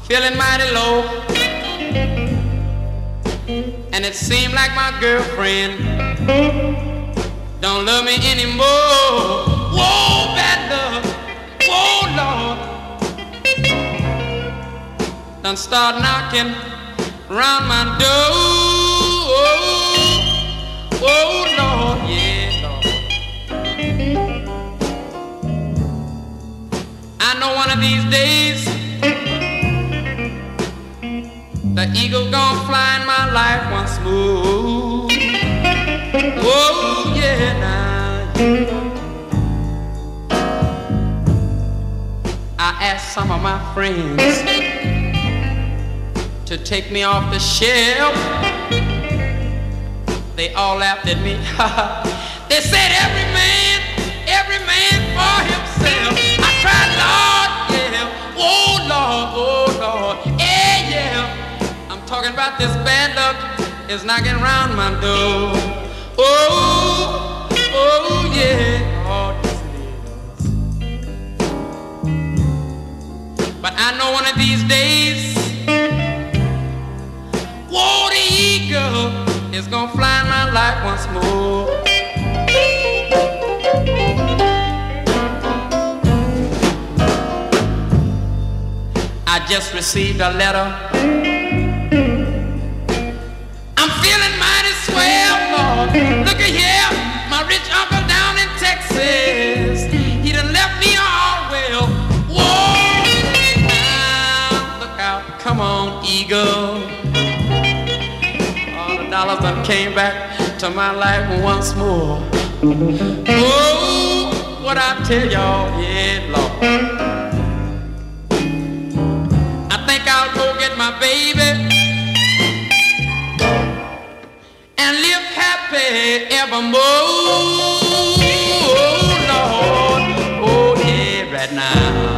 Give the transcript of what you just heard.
feeling mighty low, and it seemed like my girlfriend don't love me anymore. Whoa, bad love, whoa, Lord, done start knocking round my door. Oh, Lord, yeah, Lord. I know one of these days the eagle gonna fly in my life once more. Oh, yeah, now. I asked some of my friends to take me off the shelf. They all laughed at me. They said every man for himself. I tried, Lord, yeah. Oh, Lord, yeah, yeah. I'm talking about this bad luck is knocking round my door. Oh, yeah. Oh, yes it is. But I know one of these days, whoa, the eagle is gonna fly in my life once more. I just received a letter. I'm feeling mighty swell, Lord. Look at here, my rich uncle down in Texas. He done left me all well. Whoa, now look out, come on, eagle. All the dollars that came back to my life once more. Oh, what I tell y'all, yeah, Lord. I think I'll go get my baby and live happy evermore. Oh, Lord, oh, yeah, right now.